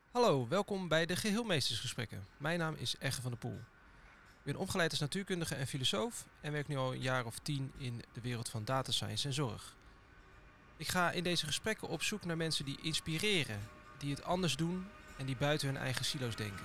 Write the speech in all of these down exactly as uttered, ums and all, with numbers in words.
Hallo, welkom bij de Geheelmeestersgesprekken. Mijn naam is Egge van der Poel. Ik ben opgeleid als natuurkundige en filosoof en werk nu al een jaar of tien in de wereld van data science en zorg. Ik ga in deze gesprekken op zoek naar mensen die inspireren, die het anders doen en die buiten hun eigen silo's denken.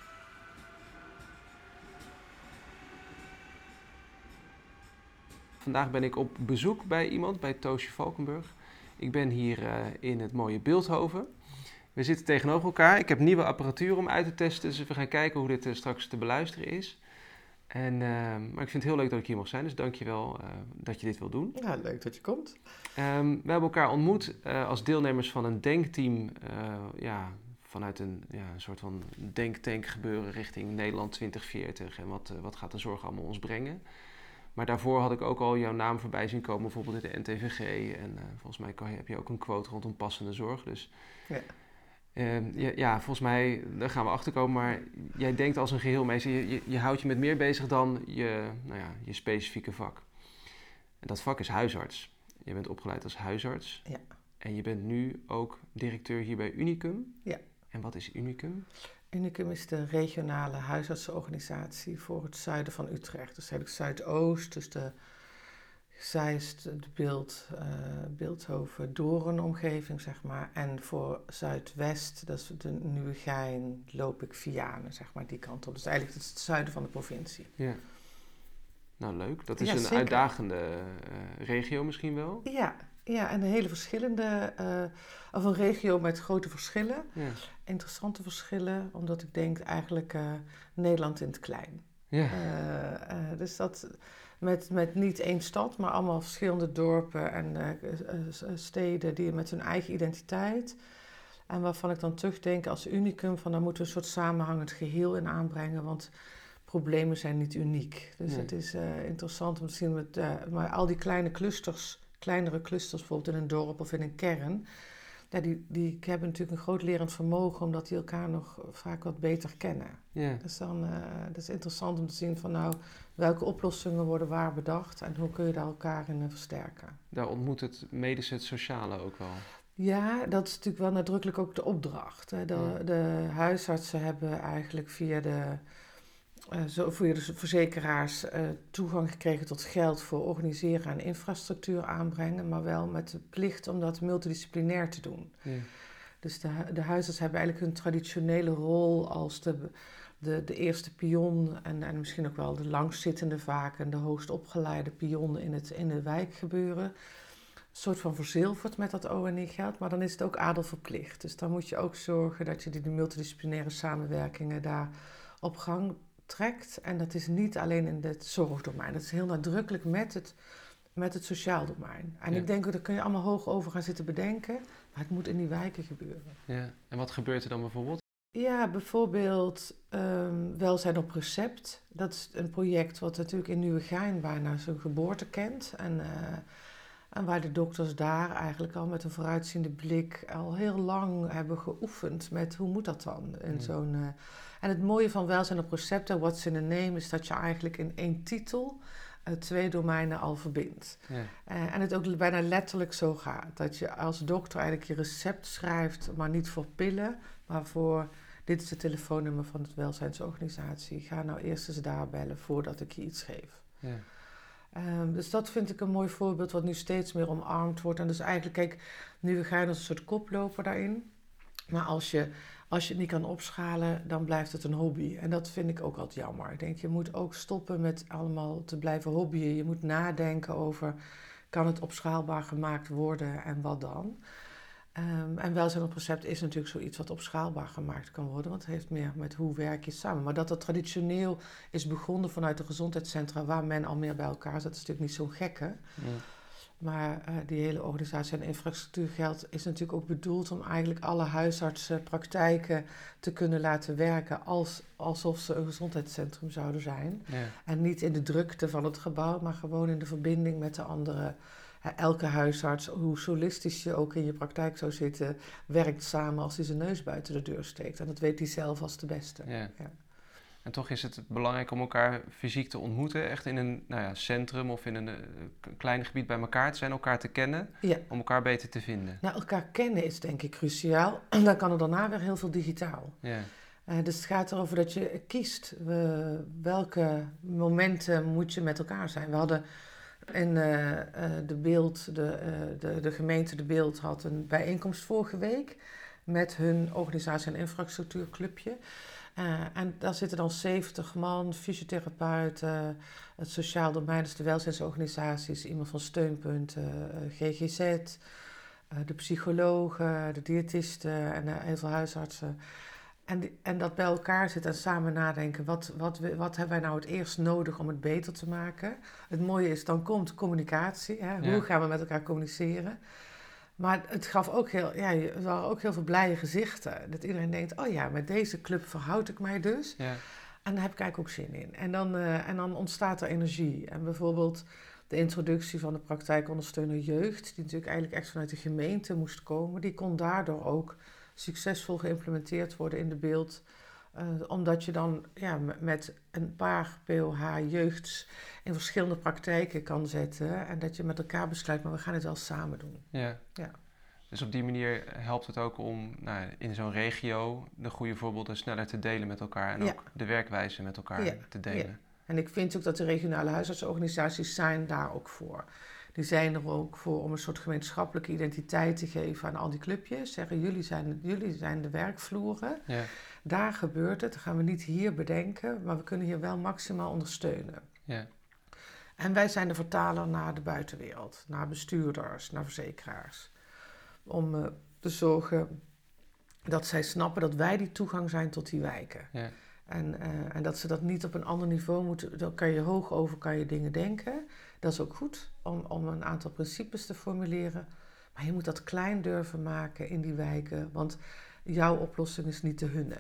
Vandaag ben ik op bezoek bij iemand, bij Toosje Valkenburg. Ik ben hier uh, in het mooie Bilthoven. We zitten tegenover elkaar. Ik heb nieuwe apparatuur om uit te testen, dus we gaan kijken hoe dit uh, straks te beluisteren is. En, uh, maar ik vind het heel leuk dat ik hier mag zijn, dus dank je wel uh, dat je dit wil doen. Ja, leuk dat je komt. Um, we hebben elkaar ontmoet uh, als deelnemers van een denkteam, uh, ja, vanuit een, ja, een soort van denktank gebeuren richting Nederland twintig veertig en wat, uh, wat gaat de zorg allemaal ons brengen. Maar daarvoor had ik ook al jouw naam voorbij zien komen, bijvoorbeeld in de N T V G. En uh, volgens mij kan je, heb je ook een quote rondom passende zorg. Dus ja. Uh, ja, ja, volgens mij, daar gaan we achter komen. Maar jij denkt als een geheelmeester, je, je, je houdt je met meer bezig dan je, nou ja, je specifieke vak. En dat vak is huisarts. Je bent opgeleid als huisarts. Ja. En je bent nu ook directeur hier bij Unicum. Ja. En wat is Unicum? Unicum is de regionale huisartsenorganisatie voor het zuiden van Utrecht. Dus eigenlijk Zuidoost, dus de Zeist, de Beeld, uh, Bilthoven, Doorn-omgeving, zeg maar. En voor Zuidwest, dat is de Nieuwegein, Lopik, Vianen, zeg maar, die kant op. Dus eigenlijk is het zuiden van de provincie. Ja. Nou, leuk. Dat is ja, een zeker. uitdagende uh, regio misschien wel. Ja, ja, en een hele verschillende, uh, of een regio met grote verschillen. Ja. Interessante verschillen, omdat ik denk eigenlijk uh, Nederland in het klein. Ja. Uh, uh, dus dat met, met niet één stad, maar allemaal verschillende dorpen en uh, uh, steden die met hun eigen identiteit. En waarvan ik dan terugdenk als Unicum, van daar moeten we een soort samenhangend geheel in aanbrengen, want problemen zijn niet uniek. Dus Nee. het is uh, interessant om te zien, met, uh, maar al die kleine clusters, kleinere clusters bijvoorbeeld in een dorp of in een kern, ja, die, die hebben natuurlijk een groot lerend vermogen, omdat die elkaar nog vaak wat beter kennen. Ja. Dus dan, uh, dat is interessant om te zien van nou, welke oplossingen worden waar bedacht en hoe kun je daar elkaar in uh, versterken. Daar ontmoet het medische, het sociale ook wel. Ja, dat is natuurlijk wel nadrukkelijk ook de opdracht. Hè. De, Ja. de huisartsen hebben eigenlijk via de, uh, zo, via de verzekeraars uh, toegang gekregen tot geld voor organiseren en infrastructuur aanbrengen, maar wel met de plicht om dat multidisciplinair te doen. Ja. Dus de, de huisartsen hebben eigenlijk hun traditionele rol als de, de, de eerste pion en, en misschien ook wel de langzittende vaak en de hoogst opgeleide pion in het, in het wijkgebeuren. Een soort van verzilverd met dat O N I-geld, maar dan is het ook adelverplicht. Dus dan moet je ook zorgen dat je die, die multidisciplinaire samenwerkingen daar op gang trekt. En dat is niet alleen in het zorgdomein, dat is heel nadrukkelijk met het, met het sociaal domein. En Ja. ik denk, daar kun je allemaal hoog over gaan zitten bedenken, maar het moet in die wijken gebeuren. Ja. En wat gebeurt er dan bijvoorbeeld? Ja, bijvoorbeeld um, welzijn op recept. Dat is een project wat natuurlijk in Nieuwegein bijna zijn geboorte kent. En, uh, en waar de dokters daar eigenlijk al met een vooruitziende blik al heel lang hebben geoefend met hoe moet dat dan in Ja. zo'n... Uh, en het mooie van welzijn op recept en What's in a Name is dat je eigenlijk in één titel uh, twee domeinen al verbindt. Ja. Uh, en het ook bijna letterlijk zo gaat. Dat je als dokter eigenlijk je recept schrijft, maar niet voor pillen, maar voor... Dit is het telefoonnummer van de welzijnsorganisatie. Ga nou eerst eens daar bellen voordat ik je iets geef. Ja. Um, dus dat vind ik een mooi voorbeeld wat nu steeds meer omarmd wordt. En dus eigenlijk, kijk, nu gaan we als een soort koploper daarin. Maar als je, als je het niet kan opschalen, dan blijft het een hobby. En dat vind ik ook altijd jammer. Ik denk, je moet ook stoppen met allemaal te blijven hobbyen. Je moet nadenken over, kan het opschaalbaar gemaakt worden en wat dan? Um, en welzijn op recept is natuurlijk zoiets wat opschaalbaar gemaakt kan worden, want het heeft meer met hoe werk je samen. Maar dat dat traditioneel is begonnen vanuit de gezondheidscentra waar men al meer bij elkaar zit, is natuurlijk niet zo'n gekke. Ja. Maar uh, die hele organisatie en infrastructuurgeld is natuurlijk ook bedoeld om eigenlijk alle huisartsenpraktijken te kunnen laten werken als, alsof ze een gezondheidscentrum zouden zijn. Ja. En niet in de drukte van het gebouw, maar gewoon in de verbinding met de andere. Elke huisarts, hoe solistisch je ook in je praktijk zou zitten, werkt samen als hij zijn neus buiten de deur steekt. En dat weet hij zelf als de beste. Ja. Ja. En toch is het belangrijk om elkaar fysiek te ontmoeten. Echt in een nou ja, centrum of in een uh, klein gebied bij elkaar te zijn. Elkaar te kennen. Ja. Om elkaar beter te vinden. Nou, elkaar kennen is denk ik cruciaal. Dan kan er daarna weer heel veel digitaal. Ja. Uh, dus het gaat erover dat je kiest uh, welke momenten moet je met elkaar zijn. We hadden in uh, uh, de beeld, de, uh, de, de gemeente De Beeld had een bijeenkomst vorige week met hun organisatie- en infrastructuurclubje. Uh, en daar zitten dan zeventig man, fysiotherapeuten, het sociaal domein, dus de welzijnsorganisaties, iemand van steunpunten, uh, G G Z, uh, de psychologen, de diëtisten en uh, heel veel huisartsen. En, die, en dat bij elkaar zitten en samen nadenken, wat, wat, wat hebben wij nou het eerst nodig om het beter te maken? Het mooie is, dan komt communicatie, hè? Hoe Ja. gaan we met elkaar communiceren? Maar het gaf ook heel, ja, er waren ook heel veel blije gezichten. Dat iedereen denkt, oh ja, met deze club verhoud ik mij dus. Ja. En daar heb ik eigenlijk ook zin in. En dan, uh, en dan ontstaat er energie. En bijvoorbeeld de introductie van de praktijkondersteuner jeugd, die natuurlijk eigenlijk echt vanuit de gemeente moest komen, die kon daardoor ook succesvol geïmplementeerd worden in De Beeld. Uh, omdat je dan ja, met een paar P O H-jeugds in verschillende praktijken kan zetten. En dat je met elkaar besluit, maar we gaan het wel samen doen. Ja. Ja. Dus op die manier helpt het ook om nou, in zo'n regio de goede voorbeelden sneller te delen met elkaar. En Ja. ook de werkwijze met elkaar Ja. te delen. Ja. En ik vind ook dat de regionale huisartsorganisaties zijn daar ook voor. Die zijn er ook voor om een soort gemeenschappelijke identiteit te geven aan al die clubjes. Zeggen, jullie zijn, jullie zijn de werkvloeren. Ja. Daar gebeurt het. Dat gaan we niet hier bedenken, maar we kunnen hier wel maximaal ondersteunen. Ja. En wij zijn de vertaler naar de buitenwereld. Naar bestuurders, naar verzekeraars. Om uh, te zorgen dat zij snappen dat wij die toegang zijn tot die wijken. Ja. En, uh, en dat ze dat niet op een ander niveau moeten. Daar kan je hoog over kan je dingen denken. Dat is ook goed om, om een aantal principes te formuleren. Maar je moet dat klein durven maken in die wijken. Want jouw oplossing is niet de hunne.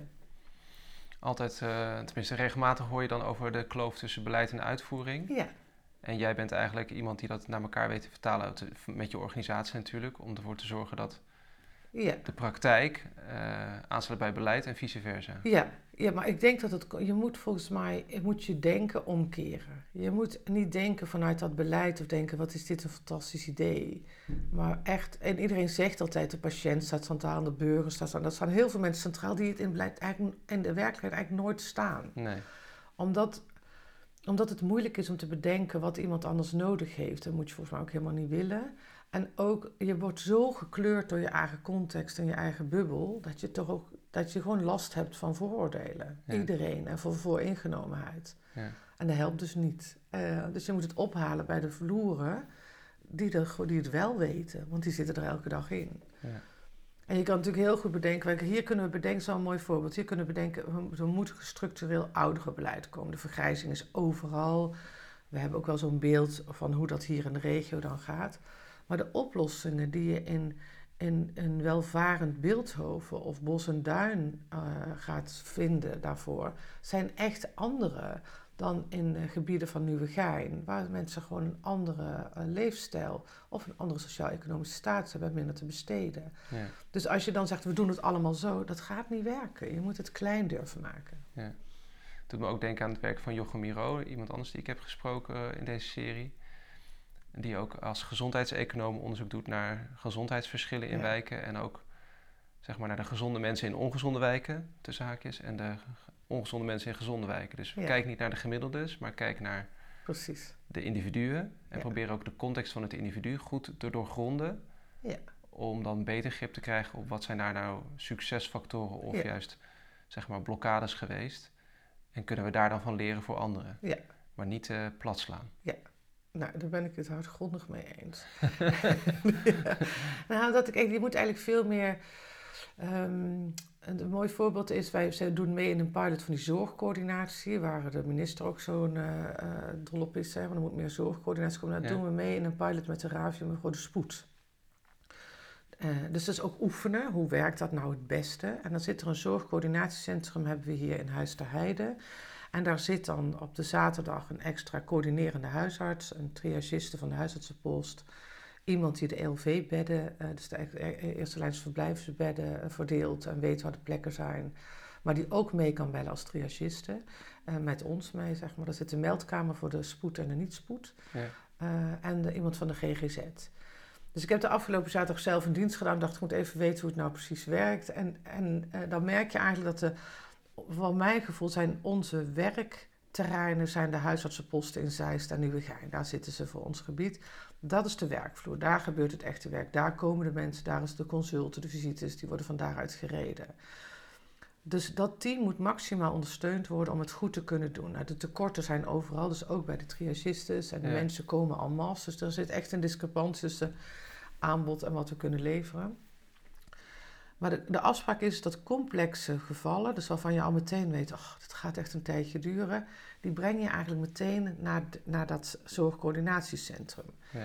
Altijd, uh, tenminste regelmatig hoor je dan over de kloof tussen beleid en uitvoering. Ja. En jij bent eigenlijk iemand die dat naar elkaar weet te vertalen met je organisatie natuurlijk. Om ervoor te zorgen dat Ja. de praktijk uh, aansluit bij beleid en vice versa. Ja, ja, maar ik denk dat het, je moet volgens mij, je moet je denken omkeren. Je moet niet denken vanuit dat beleid of denken, wat is dit een fantastisch idee. Maar echt, en iedereen zegt altijd, de patiënt staat centraal, de burger staat centraal. Er staan heel veel mensen centraal die het in, beleid eigenlijk, in de werkelijkheid eigenlijk nooit staan. Nee. Omdat, omdat het moeilijk is om te bedenken wat iemand anders nodig heeft. Dat moet je volgens mij ook helemaal niet willen. En ook, je wordt zo gekleurd door je eigen context en je eigen bubbel, dat je toch ook, dat je gewoon last hebt van vooroordelen. Ja. Iedereen en voor vooringenomenheid. Ja. En dat helpt dus niet. Uh, dus je moet het ophalen bij de vloeren die, er, die het wel weten, want die zitten er elke dag in. Ja. En je kan natuurlijk heel goed bedenken, hier kunnen we bedenken, zo'n mooi voorbeeld, hier kunnen we bedenken, er moet structureel ouderenbeleid komen. De vergrijzing is overal. We hebben ook wel zo'n beeld van hoe dat hier in de regio dan gaat. Maar de oplossingen die je in, in een welvarend Bilthoven of Bos en Duin uh, gaat vinden daarvoor, zijn echt andere dan in uh, gebieden van Nieuwegein, waar mensen gewoon een andere uh, leefstijl of een andere sociaal-economische status hebben minder te besteden. Ja. Dus als je dan zegt, we doen het allemaal zo, dat gaat niet werken. Je moet het klein durven maken. Ja. Het doet me ook denken aan het werk van Jochem Miro, iemand anders die ik heb gesproken in deze serie. Die ook als gezondheidseconoom onderzoek doet naar gezondheidsverschillen in Ja. wijken. En ook zeg maar naar de gezonde mensen in ongezonde wijken, tussen haakjes. En de ongezonde mensen in gezonde wijken. Dus Ja. kijk niet naar de gemiddeldes, maar kijk naar Precies. de individuen. En Ja. probeer ook de context van het individu goed te doorgronden. Ja. Om dan beter grip te krijgen op wat zijn daar nou succesfactoren of Ja. juist zeg maar blokkades geweest. En kunnen we daar dan van leren voor anderen. Ja. Maar niet uh, plat slaan. Ja. Nou, daar ben ik het hardgrondig mee eens. Ja. Nou, dat ik, je moet eigenlijk veel meer... Um, een mooi voorbeeld is, wij, wij doen mee in een pilot van die zorgcoördinatie, waar de minister ook zo'n uh, uh, dol op is, hè, want er moet meer zorgcoördinatie komen. Dat Ja. doen we mee in een pilot met de Ravium voor de spoed. Uh, dus dat is ook oefenen, hoe werkt dat nou het beste? En dan zit er een zorgcoördinatiecentrum, hebben we hier in Huis ter Heide. En daar zit dan op de zaterdag een extra coördinerende huisarts, een triagiste van de huisartsenpost, iemand die de L V-bedden, uh, dus de eerste lijns verblijfsbedden, uh, verdeelt en weet waar de plekken zijn. maar die ook mee kan bellen als triagiste. Uh, met ons mee, zeg maar. Er zit een meldkamer voor de spoed en de niet-spoed. Ja. Uh, en de, iemand van de G G Z. Dus ik heb de afgelopen zaterdag zelf een dienst gedaan. Ik dacht, ik moet even weten hoe het nou precies werkt. En, en uh, dan merk je eigenlijk dat de, van mijn gevoel zijn onze werkterreinen zijn de huisartsenposten in Zeist en Nieuwegein. Daar zitten ze voor ons gebied. Dat is de werkvloer. Daar gebeurt het echte werk. Daar komen de mensen, daar is de consulten, de visites, die worden van daaruit gereden. Dus dat team moet maximaal ondersteund worden om het goed te kunnen doen. Nou, de tekorten zijn overal, dus ook bij de triagistes. En de ja. mensen komen en masse. Dus er zit echt een discrepantie tussen aanbod en wat we kunnen leveren. Maar de, de afspraak is dat complexe gevallen, dus waarvan je al meteen weet, oh, dit gaat echt een tijdje duren, die breng je eigenlijk meteen naar, naar dat zorgcoördinatiecentrum. Ja.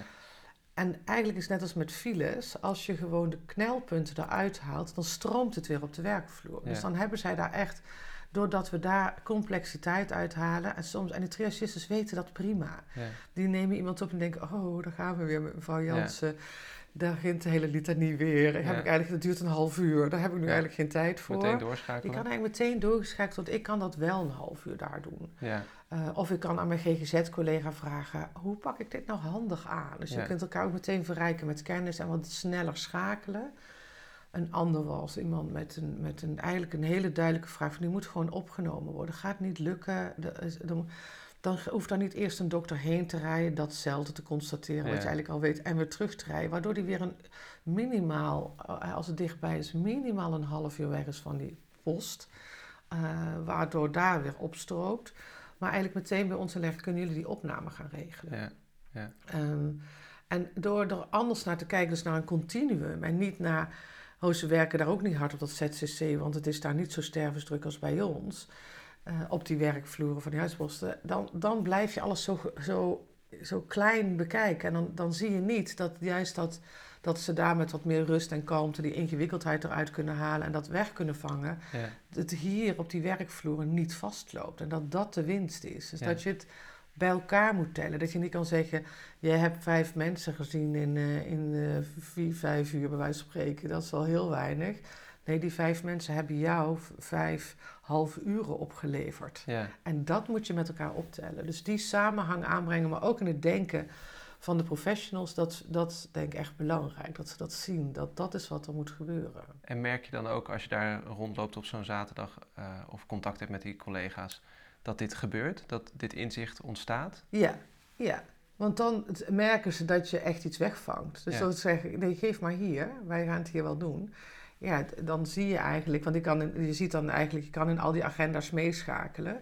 En eigenlijk is het net als met files, als je gewoon de knelpunten eruit haalt, dan stroomt het weer op de werkvloer. Ja. Dus dan hebben zij daar echt, doordat we daar complexiteit uithalen, en soms, en de triagistes weten dat prima. Ja. Die nemen iemand op en denken, oh, daar gaan we weer met mevrouw Jansen. Ja. Daar begint de hele litanie weer. Ja. Heb ik eigenlijk, dat duurt een half uur. Daar heb ik nu ja. eigenlijk geen tijd voor. Meteen doorschakelen. Ik kan eigenlijk meteen doorgeschakeld, want ik kan dat wel een half uur daar doen. Ja. Uh, of ik kan aan mijn G G Z-collega vragen, hoe pak ik dit nou handig aan? Dus ja. je kunt elkaar ook meteen verrijken met kennis en wat sneller schakelen. Een ander was iemand met, een, met een, eigenlijk een hele duidelijke vraag van die moet gewoon opgenomen worden. Gaat niet lukken. De, de, dan hoeft daar niet eerst een dokter heen te rijden, datzelfde te constateren, ja. wat je eigenlijk al weet, en weer terug te rijden. Waardoor die weer een minimaal, als het dichtbij is, minimaal een half uur weg is van die post. Uh, waardoor daar weer opstroopt. Maar eigenlijk meteen bij ons leggen, kunnen jullie die opname gaan regelen. Ja. Ja. Um, en door er anders naar te kijken, dus naar een continuum en niet naar, oh, ze werken daar ook niet hard op dat Z C C, want het is daar niet zo stervensdruk als bij ons. Uh, op die werkvloeren van die huisposten, dan, dan blijf je alles zo, zo, zo klein bekijken. En dan, dan zie je niet dat juist dat, dat ze daar met wat meer rust en kalmte die ingewikkeldheid eruit kunnen halen en dat weg kunnen vangen. Ja. Dat het hier op die werkvloeren niet vastloopt en dat dat de winst is. Dus ja. dat je het bij elkaar moet tellen. Dat je niet kan zeggen, jij hebt vijf mensen gezien in, uh, in uh, vier, vijf uur bij wijze van spreken. Dat is al heel weinig. Nee, die vijf mensen hebben jou vijf half uren opgeleverd. Ja. En dat moet je met elkaar optellen. Dus die samenhang aanbrengen, maar ook in het denken van de professionals, dat, dat denk ik echt belangrijk. Dat ze dat zien, dat dat is wat er moet gebeuren. En merk je dan ook als je daar rondloopt op zo'n zaterdag uh, of contact hebt met die collega's, dat dit gebeurt, dat dit inzicht ontstaat? Ja, ja. Want dan merken ze dat je echt iets wegvangt. Dus ja. dat ze zeggen, nee, geef maar hier, wij gaan het hier wel doen. Ja, dan zie je eigenlijk, want ik kan in, je ziet dan eigenlijk, je kan in al die agenda's meeschakelen.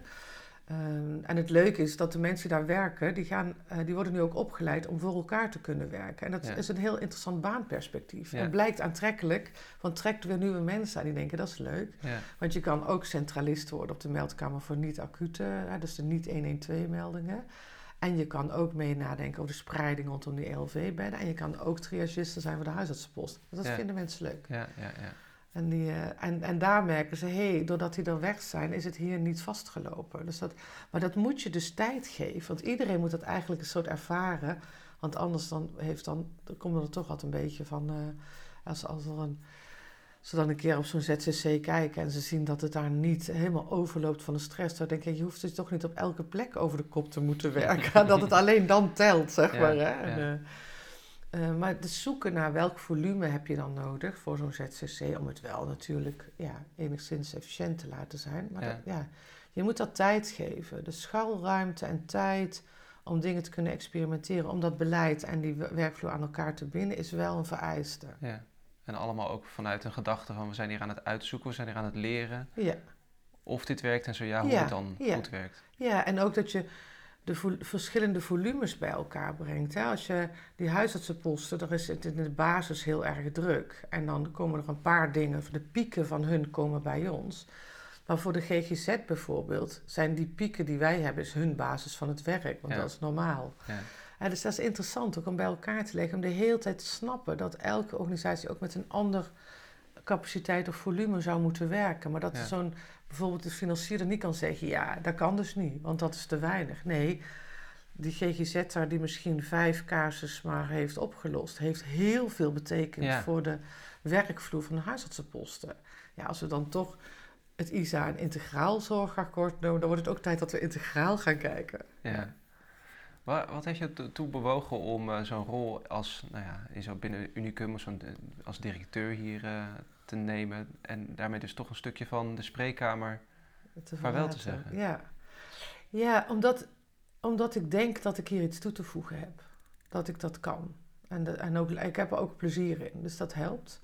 Um, en het leuke is dat de mensen die daar werken, die, gaan, uh, die worden nu ook opgeleid om voor elkaar te kunnen werken. En dat ja. is een heel interessant baanperspectief. Ja. Het blijkt aantrekkelijk, want trekt weer nieuwe mensen aan die denken, dat is leuk. Ja. Want je kan ook centralist worden op de meldkamer voor niet-acute, hè, dus de niet honderdtwaalf meldingen. En je kan ook mee nadenken over de spreiding rondom die E L V-bedden. En je kan ook triagisten zijn voor de huisartsenpost. Dat ja. vinden mensen leuk. Ja, ja, ja. En, die, uh, en, en daar merken ze, hé, hey, doordat die er weg zijn, is het hier niet vastgelopen. Dus dat, maar dat moet je dus tijd geven. Want iedereen moet dat eigenlijk een soort ervaren. Want anders dan heeft dan, dan komen er toch altijd een beetje van, uh, als, als er een... Als ze dan een keer op zo'n Z C C kijken en ze zien dat het daar niet helemaal overloopt van de stress, dan denk je, je hoeft dus toch niet op elke plek over de kop te moeten werken. Dat het alleen dan telt, zeg maar. Ja, hè? Ja. En, uh, uh, maar het zoeken naar welk volume heb je dan nodig voor zo'n Z C C, om het wel natuurlijk ja, enigszins efficiënt te laten zijn. Maar ja. Dat, ja, je moet dat tijd geven. Dus schalruimte en tijd om dingen te kunnen experimenteren, om dat beleid en die werkvloer aan elkaar te binden, is wel een vereiste. Ja. En allemaal ook vanuit een gedachte van, we zijn hier aan het uitzoeken, we zijn hier aan het leren. Ja. Of dit werkt en zo ja, hoe ja, het dan ja. goed werkt. Ja, en ook dat je de vo- verschillende volumes bij elkaar brengt. Hè? Als je die huisartsenposten, daar is het in de basis heel erg druk. En dan komen er een paar dingen, de pieken van hun komen bij ons. Maar voor de G G Z bijvoorbeeld, zijn die pieken die wij hebben, is hun basis van het werk. Want ja. dat is normaal. Ja. Ja, dus dat is interessant ook om bij elkaar te leggen, om de hele tijd te snappen dat elke organisatie ook met een ander capaciteit of volume zou moeten werken. Maar dat ja. zo'n, bijvoorbeeld de financier niet kan zeggen, ja, dat kan dus niet, want dat is te weinig. Nee, die G G Z'er die misschien vijf casus maar heeft opgelost, heeft heel veel betekend ja. voor de werkvloer van de huisartsenposten. Ja, als we dan toch het I S A een integraal zorgakkoord noemen, dan wordt het ook tijd dat we integraal gaan kijken. Ja. Wat, wat heeft je ertoe bewogen om uh, zo'n rol als, nou ja, in zo binnen Unicum zo'n, als directeur hier uh, te nemen en daarmee dus toch een stukje van de spreekkamer te vaarwel te zeggen? Ja, ja omdat, omdat ik denk dat ik hier iets toe te voegen heb. Dat ik dat kan. En, de, en ook, ik heb er ook plezier in, dus dat helpt.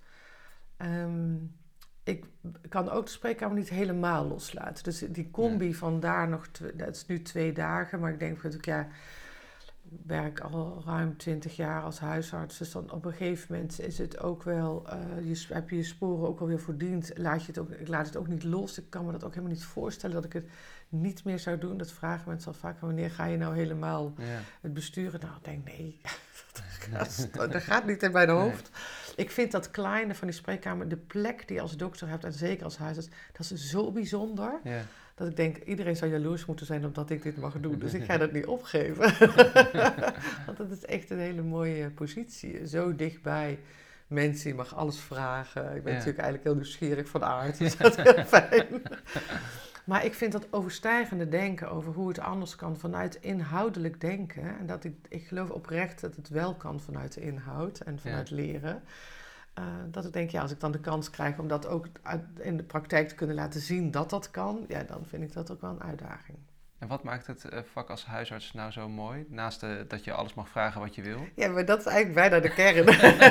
Um, ik kan ook de spreekkamer niet helemaal loslaten. Dus die combi ja. van daar nog, twee, dat is nu twee dagen, maar ik denk dat ik, ja, ik werk al ruim twintig jaar als huisarts. Dus dan op een gegeven moment is het ook wel, uh, je, heb je je sporen ook alweer verdiend. Laat je het ook, ik laat het ook niet los. Ik kan me dat ook helemaal niet voorstellen dat ik het niet meer zou doen. Dat vragen mensen al vaak, wanneer ga je nou helemaal ja. het besturen? Nou, ik denk nee, dat, gaat, dat gaat niet in mijn hoofd. Nee. Ik vind dat kleine van die spreekkamer, de plek die je als dokter hebt en zeker als huisarts, dat is zo bijzonder. Ja. Dat ik denk, iedereen zou jaloers moeten zijn omdat ik dit mag doen. Dus ik ga dat niet opgeven. Want dat is echt een hele mooie positie. Zo dichtbij mensen, je mag alles vragen. Ik ben ja. natuurlijk eigenlijk heel nieuwsgierig van aard. Dus dat is heel fijn. Maar ik vind dat overstijgende denken over hoe het anders kan vanuit inhoudelijk denken. En dat ik, ik geloof oprecht dat het wel kan vanuit de inhoud en vanuit ja. leren. Uh, dat ik denk, ja, als ik dan de kans krijg om dat ook in de praktijk te kunnen laten zien dat dat kan, ja, dan vind ik dat ook wel een uitdaging. En wat maakt het uh, vak als huisarts nou zo mooi? Naast uh, dat je alles mag vragen wat je wil? Ja, maar dat is eigenlijk bijna de kern.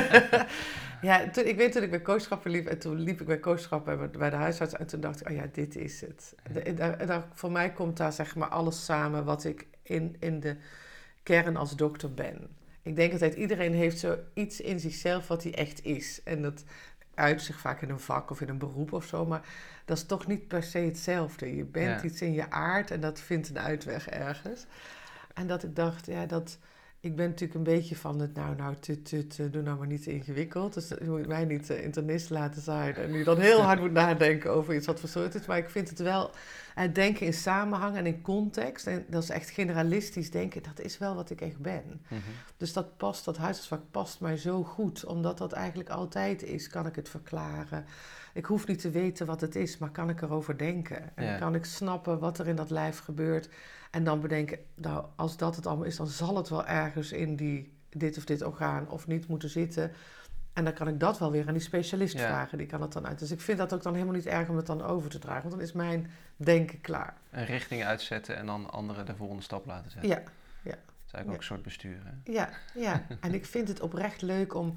ja, toen, ik weet toen ik bij kooschappen liep, en toen liep ik bij kooschappen bij de huisarts en toen dacht ik, oh ja, dit is het. De, de, de, voor mij komt daar zeg maar alles samen wat ik in, in de kern als dokter ben. Ik denk altijd, iedereen heeft zoiets in zichzelf wat hij echt is. En dat uit zich vaak in een vak of in een beroep of zo, maar dat is toch niet per se hetzelfde. Je bent ja. iets in je aard en dat vindt een uitweg ergens. En dat ik dacht, ja, dat... Ik ben natuurlijk een beetje van het, nou, nou, tut, tut, doe nou maar niet te ingewikkeld. Dus je moet mij niet uh, internist laten zijn en nu dan heel hard moet nadenken over iets wat verstoord is. Maar ik vind het wel, het denken in samenhang en in context, en dat is echt generalistisch denken, dat is wel wat ik echt ben. Mm-hmm. Dus dat past, dat huisartsvak past mij zo goed, omdat dat eigenlijk altijd is, kan ik het verklaren. Ik hoef niet te weten wat het is, maar kan ik erover denken. En ja. kan ik snappen wat er in dat lijf gebeurt. En dan bedenken, nou, als dat het allemaal is, dan zal het wel ergens in die dit of dit orgaan of niet moeten zitten. En dan kan ik dat wel weer aan die specialist ja. vragen. Die kan het dan uit. Dus ik vind dat ook dan helemaal niet erg om het dan over te dragen. Want dan is mijn denken klaar. Een richting uitzetten en dan anderen de volgende stap laten zetten. Ja, ja. Dat is eigenlijk ja. ook een soort besturen. Ja, ja. En ik vind het oprecht leuk om...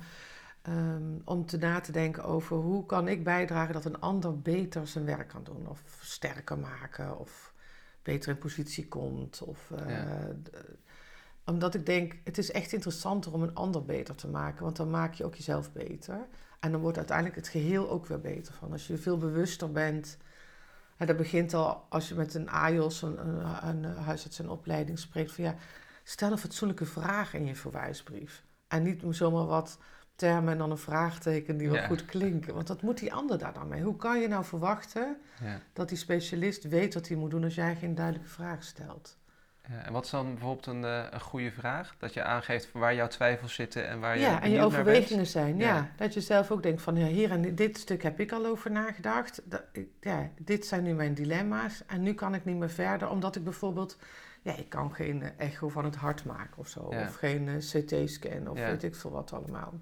Um, om te na te denken over hoe kan ik bijdragen dat een ander beter zijn werk kan doen. Of sterker maken, of beter in positie komt. Of, uh, ja. d- omdat ik denk, het is echt interessanter om een ander beter te maken. Want dan maak je ook jezelf beter. En dan wordt uiteindelijk het geheel ook weer beter van. Als je veel bewuster bent. En dat begint al als je met een A J O S, een, een, een huisarts en opleiding spreekt. Van ja, stel een fatsoenlijke vraag in je verwijsbrief. En niet zomaar wat... termen en dan een vraagteken die wel ja. goed klinken. Want wat moet die ander daar dan mee? Hoe kan je nou verwachten ja. dat die specialist weet wat hij moet doen als jij geen duidelijke vraag stelt? Ja, en wat is dan bijvoorbeeld een, uh, een goede vraag? Dat je aangeeft waar jouw twijfels zitten en waar je Ja, en je overwegingen zijn. Ja. Ja. Dat je zelf ook denkt van ja, hier en dit stuk heb ik al over nagedacht. Dat, ja, dit zijn nu mijn dilemma's en nu kan ik niet meer verder omdat ik bijvoorbeeld... Ja, ik kan geen echo van het hart maken of zo. Ja. Of geen uh, C T-scan of ja. weet ik veel wat allemaal.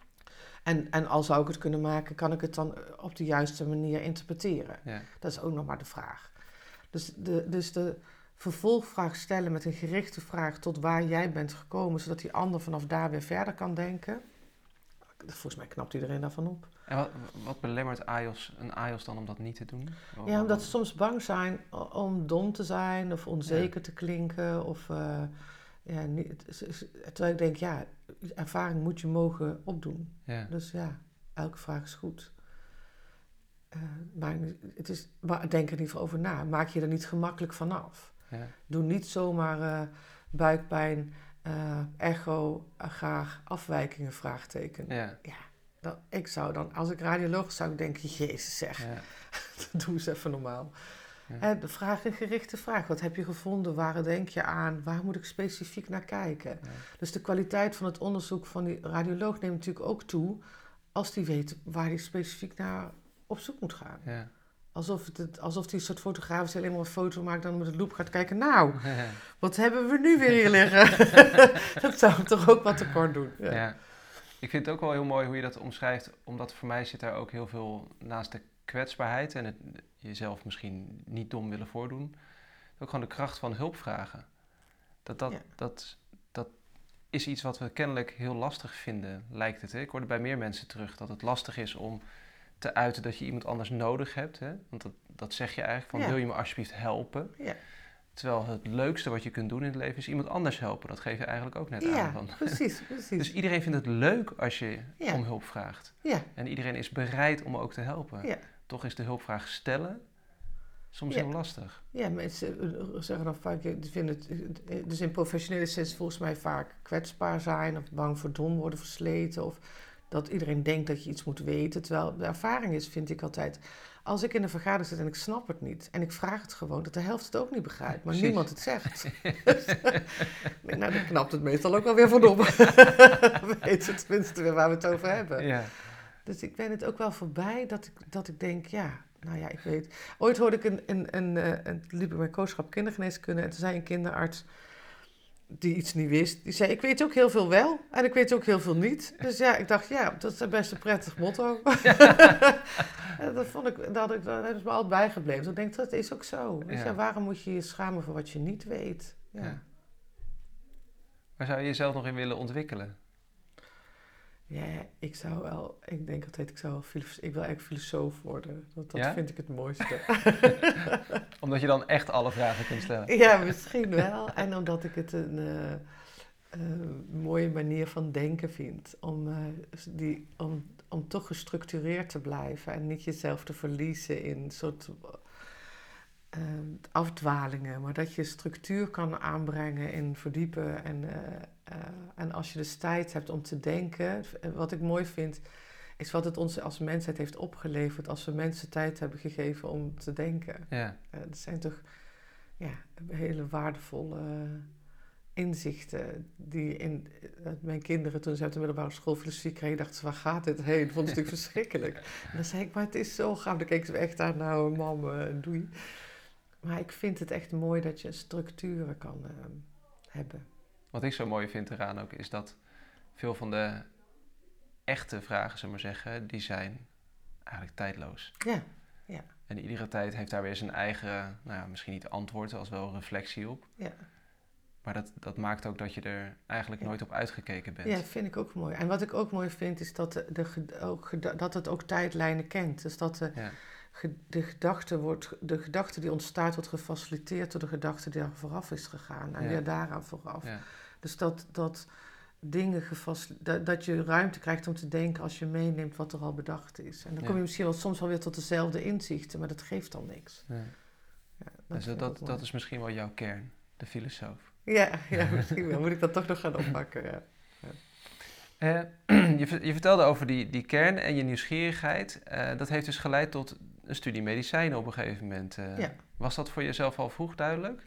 En, en al zou ik het kunnen maken, kan ik het dan op de juiste manier interpreteren? Ja. Dat is ook nog maar de vraag. Dus de, dus de vervolgvraag stellen met een gerichte vraag tot waar jij bent gekomen, zodat die ander vanaf daar weer verder kan denken. Volgens mij knapt iedereen daarvan op. En wat, wat belemmert A J O S, een A J O S dan om dat niet te doen? Of, ja, omdat ze soms bang zijn om dom te zijn of onzeker ja. te klinken. Of, uh, ja, niet, terwijl ik denk, ja, ervaring moet je mogen opdoen. Ja. Dus ja, elke vraag is goed. Uh, maar het is, maar denk er in ieder geval over na. Maak je er niet gemakkelijk vanaf. Ja. Doe niet zomaar uh, buikpijn, uh, echo, uh, graag afwijkingen, vraagteken. Ja. Ja, dat, ik zou dan, als ik radioloog zou ik denken, jezus zeg, ja. doe eens even normaal. Ja. Uh, de vraag een gerichte vraag. Wat heb je gevonden? Waar denk je aan? Waar moet ik specifiek naar kijken? Ja. Dus de kwaliteit van het onderzoek van die radioloog neemt natuurlijk ook toe als die weet waar die specifiek naar op zoek moet gaan. Ja. Alsof, het, alsof die soort fotograaf alleen maar een foto maakt... dan met de loop gaat kijken... nou, wat hebben we nu weer hier liggen? Dat zou hem toch ook wat tekort doen. Ja. Ja. Ik vind het ook wel heel mooi hoe je dat omschrijft... omdat voor mij zit daar ook heel veel naast de kwetsbaarheid... en het jezelf misschien niet dom willen voordoen... ook gewoon de kracht van hulp vragen. Dat, dat, Ja. dat, dat is iets wat we kennelijk heel lastig vinden, lijkt het. Hè? Ik hoorde bij meer mensen terug dat het lastig is om te uiten dat je iemand anders nodig hebt. Hè? Want dat, dat zeg je eigenlijk van, Ja. wil je me alsjeblieft helpen? Ja. Terwijl het leukste wat je kunt doen in het leven is iemand anders helpen. Dat geef je eigenlijk ook net Ja, aan. Van. precies, precies. Dus iedereen vindt het leuk als je Ja. om hulp vraagt. Ja, En iedereen is bereid om ook te helpen. ja. Toch is de hulpvraag stellen soms Ja. heel lastig. Ja, mensen eh, zeggen dan vaak, eh, die vinden het, eh, dus in professionele sens volgens mij vaak kwetsbaar zijn of bang voor dom worden versleten of dat iedereen denkt dat je iets moet weten. Terwijl de ervaring is, vind ik altijd, als ik in een vergadering zit en ik snap het niet en ik vraag het gewoon, dat de helft het ook niet begrijpt, maar Precies. niemand het zegt. Dus, nou, dan knapt het meestal ook wel weer van op. Dan weten ze tenminste weer waar we het over hebben. Ja. Dus ik ben het ook wel voorbij dat ik, dat ik denk, ja, nou ja, ik weet... Ooit hoorde ik een, een, een, een, een liep ik mijn coachschap kindergeneeskunde en toen zei een kinderarts die iets niet wist, die zei, ik weet ook heel veel wel en ik weet ook heel veel niet. Dus ja, ik dacht, ja, dat is best een prettig motto. En dat vond ik, dat, ik, dat is me altijd bijgebleven. Dus ik denk, dat is ook zo. Dus Ja. ja, waarom moet je je schamen voor wat je niet weet? Ja. Ja. Waar zou je jezelf nog in willen ontwikkelen? Ja, ik zou wel, ik denk altijd, ik zou wel filosoof, ik wil eigenlijk filosoof worden. Dat, dat Ja? vind ik het mooiste. Omdat je dan echt alle vragen kunt stellen. Ja, misschien wel. En omdat ik het een eh, eh, mooie manier van denken vind. Om, eh, die, om, om toch gestructureerd te blijven en niet jezelf te verliezen in soort eh, afdwalingen. Maar dat je structuur kan aanbrengen en verdiepen. En, eh, uh, en als je dus tijd hebt om te denken. Wat ik mooi vind, is wat het ons als mensheid heeft opgeleverd als we mensen tijd hebben gegeven om te denken. Ja. Uh, dat zijn toch ja, hele waardevolle inzichten die in uh, mijn kinderen toen ze uit de middelbare school filosofie kregen, dachten ze, waar gaat dit heen? Dat vond ik natuurlijk verschrikkelijk. En dan zei ik, maar het is zo gaaf. Dan keken ze me echt aan, nou mam, uh, doei. Maar ik vind het echt mooi dat je structuren kan uh, hebben. Wat ik zo mooi vind eraan ook, is dat veel van de echte vragen, zullen we maar zeggen, die zijn eigenlijk tijdloos. Ja, ja. En iedere tijd heeft daar weer zijn eigen, nou ja, misschien niet antwoord, als wel reflectie op. Ja. Maar dat, dat maakt ook dat je er eigenlijk Ja. nooit op uitgekeken bent. Ja, dat vind ik ook mooi. En wat ik ook mooi vind, is dat, de, de, ook, dat het ook tijdlijnen kent. Dus dat de, Ja. de, gedachte wordt, de gedachte die ontstaat, wordt gefaciliteerd door de gedachte die daar vooraf is gegaan. En Ja. weer daaraan vooraf. Ja. Dus dat, dat dingen dat, dat je ruimte krijgt om te denken als je meeneemt wat er al bedacht is. En dan Ja. kom je misschien wel soms wel weer tot dezelfde inzichten, maar dat geeft dan niks. Ja. Ja, Dus vind ik dat, ook mooi. dat is misschien wel jouw kern, de filosoof. Ja, ja, misschien wel. Moet ik dat toch nog gaan oppakken. Ja. Uh, je, ver- je vertelde over die, die kern en je nieuwsgierigheid. Uh, dat heeft dus geleid tot een studie medicijnen op een gegeven moment. Uh, Ja. Was dat voor jezelf al vroeg duidelijk?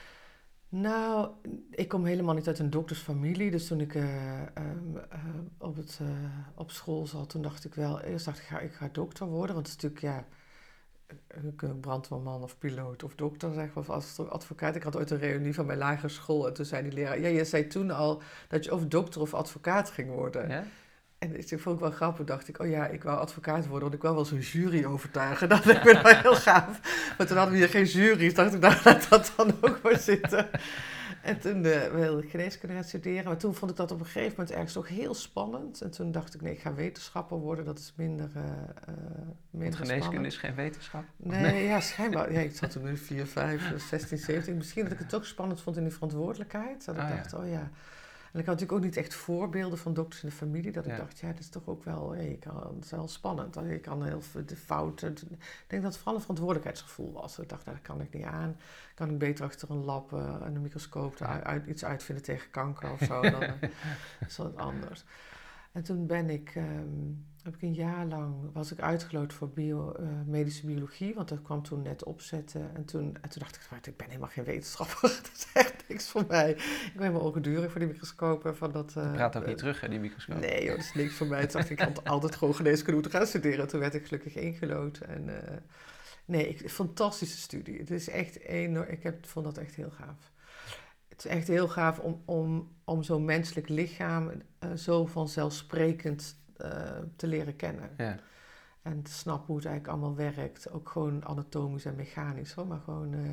Nou, ik kom helemaal niet uit een doktersfamilie. Dus toen ik uh, um, uh, op, het, uh, op school zat, toen dacht ik wel... Eerst dacht ik, ga, ik ga dokter worden. Want het is natuurlijk, ja... een brandweerman of piloot of dokter, zeg maar, of advocaat. Ik had ooit een reunie van mijn lagere school en toen zei die leraar... Ja, je zei toen al dat je of dokter of advocaat ging worden. Ja? En dat vond ik wel grappig. Dacht ik, oh ja, ik wou advocaat worden, want ik wou wel zo'n jury overtuigen. Dat leek me wel heel gaaf. Maar toen hadden we hier geen jury. Dacht ik, nou, laat dat dan ook maar zitten. En toen uh, wilde ik geneeskunde gaan studeren. Maar toen vond ik dat op een gegeven moment ergens toch heel spannend. En toen dacht ik, nee, ik ga wetenschapper worden. Dat is minder, uh, uh, minder Want geneeskunde spannend. is geen wetenschap? Nee, nee, ja, schijnbaar. Ja, ik zat toen nu vier, vijf, zestien, zeventien. Misschien dat ik het ook spannend vond in die verantwoordelijkheid. Dat ik Ah, ja. dacht, oh ja... En ik had natuurlijk ook niet echt voorbeelden van dokters in de familie. Dat ik Ja. dacht, ja, dat is toch ook wel, ja, je kan, het is wel spannend. Je kan heel veel de fouten. Ik denk dat het vooral een verantwoordelijkheidsgevoel was. Ik dacht, nou, dat kan ik niet aan. Kan ik beter achter een lab uh, en een microscoop Ja. uit, iets uitvinden tegen kanker of zo. Dan uh, is dat anders. En toen ben ik, um, heb ik een jaar lang, was ik uitgeloot voor bio, uh, medische biologie, want dat kwam toen net opzetten. En toen, en toen dacht ik, maar ik ben helemaal geen wetenschapper, dat is echt niks voor mij. Ik ben helemaal ongedurig voor die microscopen. Van dat, uh, Je praat ook uh, niet terug, hè, die microscoop. Nee, joh, dat is niks voor mij. Toen dacht ik, ik had altijd gewoon geneeskunde moeten gaan studeren. Toen werd ik gelukkig ingeloot en... Uh, Nee, ik, fantastische studie. Het is echt enorm. Ik heb, vond dat echt heel gaaf. Het is echt heel gaaf om, om, om zo'n menselijk lichaam uh, zo vanzelfsprekend uh, te leren kennen. Ja. En te snappen hoe het eigenlijk allemaal werkt. Ook gewoon anatomisch en mechanisch hoor. Maar gewoon... Uh,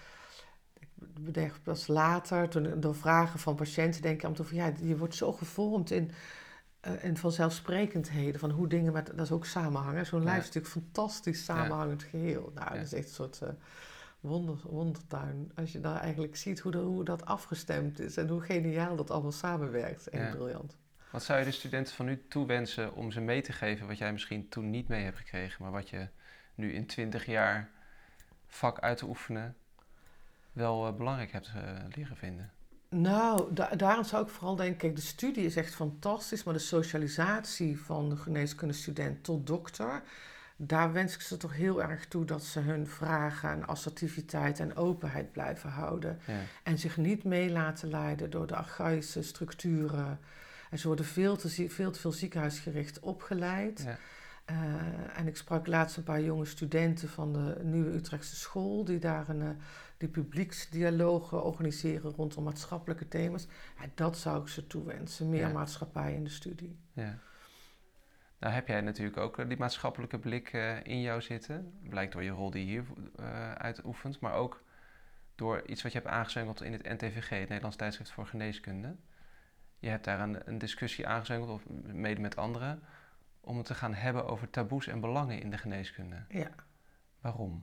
ik bedenk pas later, toen door vragen van patiënten denk ik van ja, je wordt zo gevormd in, uh, in vanzelfsprekendheden. Van hoe dingen met... Dat is ook samenhangen. Zo'n ja. lijf is natuurlijk fantastisch samenhangend ja. geheel. Nou, ja. dat is echt een soort... Uh, Wonder, wondertuin. Als je daar eigenlijk ziet hoe, de, hoe dat afgestemd is en hoe geniaal dat allemaal samenwerkt. Echt ja. briljant. Wat zou je de studenten van nu toewensen om ze mee te geven wat jij misschien toen niet mee hebt gekregen, maar wat je nu in twintig jaar vak uit te oefenen wel uh, belangrijk hebt uh, leren vinden? Nou, da- daarom zou ik vooral denken, kijk, de studie is echt fantastisch, maar de socialisatie van de geneeskundestudent tot dokter, daar wens ik ze toch heel erg toe dat ze hun vragen en assertiviteit en openheid blijven houden. Ja. En zich niet mee laten leiden door de archaïsche structuren. En ze worden veel te, veel te veel ziekenhuisgericht opgeleid. Ja. Uh, en ik sprak laatst een paar jonge studenten van de Nieuwe Utrechtse School, die daar een, uh, die publieksdialogen organiseren rondom maatschappelijke thema's. Ja, dat zou ik ze toewensen, meer ja. maatschappij in de studie. Ja. Nou heb jij natuurlijk ook die maatschappelijke blik uh, in jou zitten. Blijkt door je rol die je hier uh, uitoefent, maar ook door iets wat je hebt aangezwengeld in het N T V G, het Nederlands Tijdschrift voor Geneeskunde. Je hebt daar een, een discussie aangezwengeld, of mede met anderen, om het te gaan hebben over taboes en belangen in de geneeskunde. Ja. Waarom?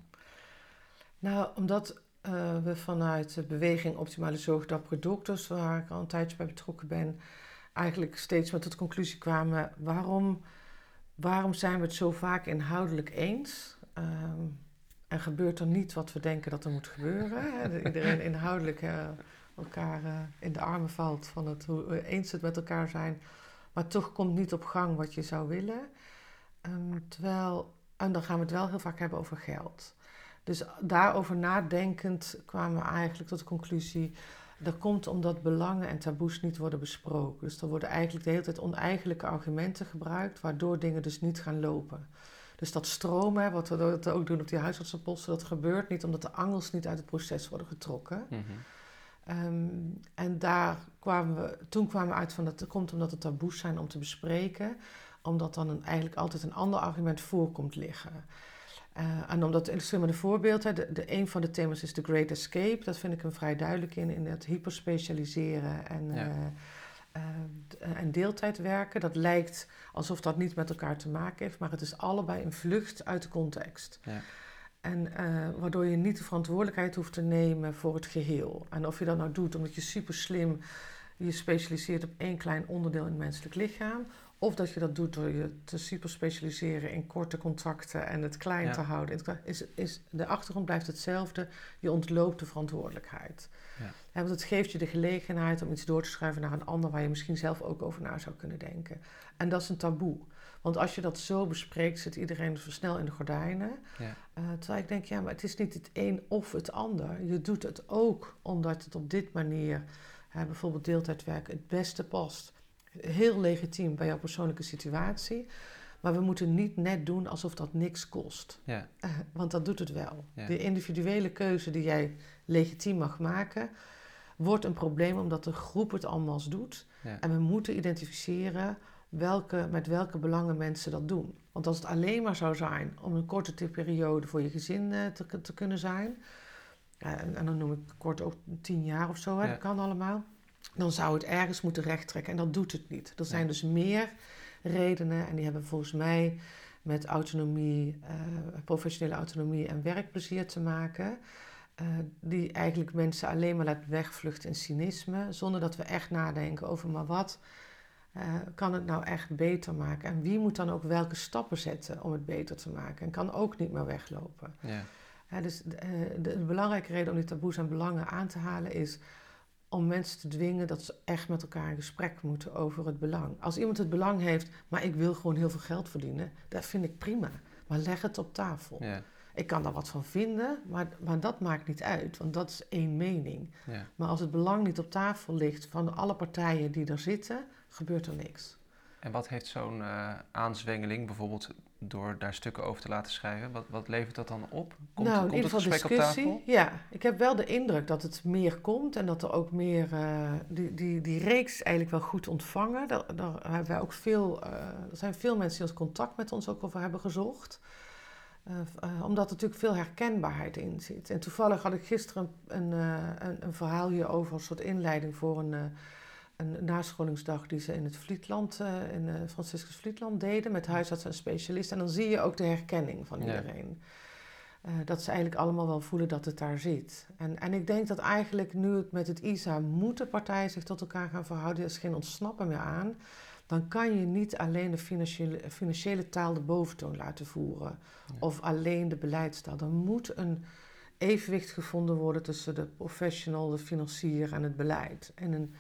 Nou, omdat uh, we vanuit de beweging Optimale Zorg Dappere Dokters, waar ik al een tijdje bij betrokken ben, eigenlijk steeds met tot de conclusie kwamen, waarom, waarom zijn we het zo vaak inhoudelijk eens? Um, en gebeurt er niet wat we denken dat er moet gebeuren? Hè? Dat iedereen inhoudelijk uh, elkaar uh, in de armen valt van het, hoe we eens het met elkaar zijn, maar toch komt niet op gang wat je zou willen. Um, terwijl, en dan gaan we het wel heel vaak hebben over geld. Dus daarover nadenkend kwamen we eigenlijk tot de conclusie, dat komt omdat belangen en taboes niet worden besproken. Dus er worden eigenlijk de hele tijd oneigenlijke argumenten gebruikt, waardoor dingen dus niet gaan lopen. Dus dat stromen, wat we ook doen op die huisartsenposten, dat gebeurt niet omdat de angels niet uit het proces worden getrokken. Mm-hmm. Um, en daar kwamen we, toen kwamen we uit van dat het komt omdat het taboes zijn om te bespreken, omdat dan een, eigenlijk altijd een ander argument voor komt liggen. Uh, en om dat te illustreren met een voorbeeld, hè, de, de, een van de thema's is The Great Escape. Dat vind ik hem vrij duidelijk in, in het hyperspecialiseren en, ja. uh, uh, en deeltijd werken. Dat lijkt alsof dat niet met elkaar te maken heeft, maar het is allebei een vlucht uit de context. Ja. En uh, waardoor je niet de verantwoordelijkheid hoeft te nemen voor het geheel. En of je dat nou doet omdat je super slim je specialiseert op één klein onderdeel in het menselijk lichaam, of dat je dat doet door je te super specialiseren in korte contracten en het klein ja. te houden. Is, is, de achtergrond blijft hetzelfde. Je ontloopt de verantwoordelijkheid. Ja. Ja, want het geeft je de gelegenheid om iets door te schuiven naar een ander waar je misschien zelf ook over na zou kunnen denken. En dat is een taboe. Want als je dat zo bespreekt, zit iedereen dus snel in de gordijnen. Ja. Uh, terwijl ik denk, ja, maar het is niet het een of het ander. Je doet het ook omdat het op dit manier, uh, bijvoorbeeld deeltijdwerk, het beste past. Heel legitiem bij jouw persoonlijke situatie. Maar we moeten niet net doen alsof dat niks kost. Ja. Uh, want dat doet het wel. Ja. De individuele keuze die jij legitiem mag maken, wordt een probleem omdat de groep het allemaal doet. Ja. En we moeten identificeren welke, met welke belangen mensen dat doen. Want als het alleen maar zou zijn om een korte periode voor je gezin uh, te, te kunnen zijn, uh, en, en dan noem ik kort ook tien jaar of zo, hè, ja. dat kan allemaal, dan zou het ergens moeten rechttrekken. En dat doet het niet. Er zijn ja. dus meer redenen, en die hebben volgens mij met autonomie, uh, professionele autonomie en werkplezier te maken, uh, die eigenlijk mensen alleen maar laten wegvluchten in cynisme, zonder dat we echt nadenken over, maar wat uh, kan het nou echt beter maken? En wie moet dan ook welke stappen zetten om het beter te maken? En kan ook niet meer weglopen. Ja. Uh, dus uh, de, de belangrijke reden om die taboes en belangen aan te halen is om mensen te dwingen dat ze echt met elkaar in gesprek moeten over het belang. Als iemand het belang heeft, maar ik wil gewoon heel veel geld verdienen, dat vind ik prima. Maar leg het op tafel. Ja. Ik kan daar wat van vinden, maar, maar dat maakt niet uit, want dat is één mening. Ja. Maar als het belang niet op tafel ligt van alle partijen die er zitten, gebeurt er niks. En wat heeft zo'n uh, aanzwengeling, bijvoorbeeld door daar stukken over te laten schrijven, wat, wat levert dat dan op? Komt, nou, in komt ieder geval het gesprek discussie. op tafel? Ja, ik heb wel de indruk dat het meer komt en dat er ook meer, uh, die, die, die reeks eigenlijk wel goed ontvangen. Daar, daar hebben wij ook veel, uh, er zijn veel mensen die ons contact met ons ook over hebben gezocht. Uh, uh, omdat er natuurlijk veel herkenbaarheid in zit. En toevallig had ik gisteren een, uh, een, een verhaal hierover, een soort inleiding voor een, uh, een nascholingsdag die ze in het Vlietland, uh, in uh, Franciscus Vlietland deden met huisartsen en specialisten. En dan zie je ook de herkenning van iedereen. Ja. Uh, dat ze eigenlijk allemaal wel voelen dat het daar zit. En, en ik denk dat eigenlijk nu het met het I S A moeten partijen zich tot elkaar gaan verhouden. Er is geen ontsnappen meer aan. Dan kan je niet alleen de financiële, financiële taal de boventoon laten voeren. Ja. Of alleen de beleidstaal. Er moet een evenwicht gevonden worden tussen de professional, de financier en het beleid. En een,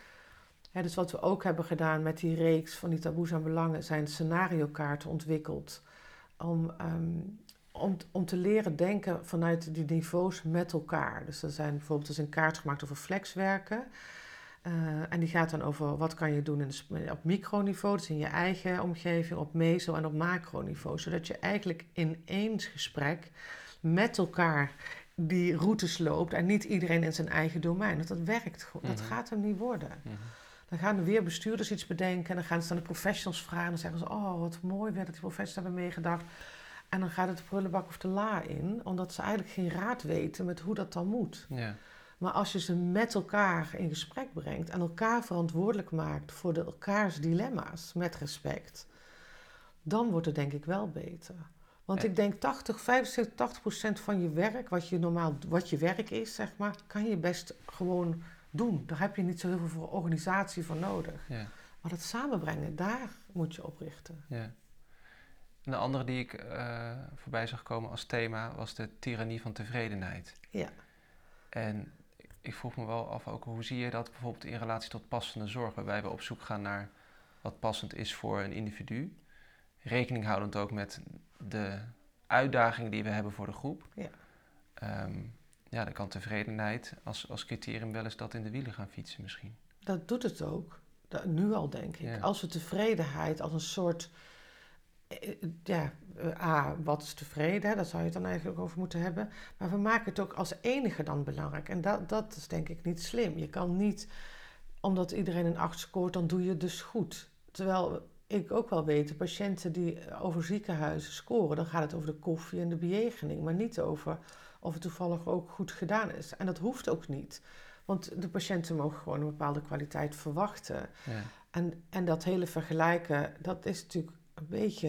ja, dus wat we ook hebben gedaan met die reeks van die taboes en belangen, zijn scenariokaarten ontwikkeld. Om, um, om, om te leren denken vanuit die niveaus met elkaar. Dus er zijn bijvoorbeeld dus een kaart gemaakt over flexwerken. Uh, en die gaat dan over wat kan je doen in de, op microniveau, dus in je eigen omgeving, op meso- en op macroniveau. Zodat je eigenlijk in één gesprek met elkaar die routes loopt en niet iedereen in zijn eigen domein. Dat, dat werkt gewoon, mm-hmm. Dat gaat hem niet worden. Mm-hmm. Dan gaan er weer bestuurders iets bedenken en dan gaan ze aan de professionals vragen en dan zeggen ze, oh wat mooi weer dat die professionals hebben meegedacht. En dan gaat het de prullenbak of de la in, omdat ze eigenlijk geen raad weten met hoe dat dan moet. Yeah. Maar als je ze met elkaar in gesprek brengt en elkaar verantwoordelijk maakt voor de elkaars dilemma's met respect, dan wordt het denk ik wel beter. Want ja. ik denk tachtig, vijfenzeventig, tachtig procent van je werk, wat je normaal, wat je werk is, zeg maar, kan je best gewoon doen. Daar heb je niet zo heel veel voor organisatie voor nodig. Ja. Maar dat samenbrengen, daar moet je op richten. Ja. En de andere die ik uh, voorbij zag komen als thema was de tirannie van tevredenheid. Ja. En ik vroeg me wel af ook, hoe zie je dat bijvoorbeeld in relatie tot passende zorg, waarbij we op zoek gaan naar wat passend is voor een individu, rekening houdend ook met de uitdagingen die we hebben voor de groep. Ja, um, ja dan kan tevredenheid als, als criterium wel eens dat in de wielen gaan fietsen misschien. Dat doet het ook, dat, nu al denk ik. Ja. Als we tevredenheid als een soort, ja, A, wat is tevreden, hè? Daar zou je het dan eigenlijk over moeten hebben. Maar we maken het ook als enige dan belangrijk. En dat, dat is denk ik niet slim. Je kan niet, omdat iedereen een acht scoort, dan doe je het dus goed. Terwijl ik ook wel weet, de patiënten die over ziekenhuizen scoren, dan gaat het over de koffie en de bejegening, maar niet over of het toevallig ook goed gedaan is. En dat hoeft ook niet. Want de patiënten mogen gewoon een bepaalde kwaliteit verwachten. Ja. En, en dat hele vergelijken, dat is natuurlijk een beetje,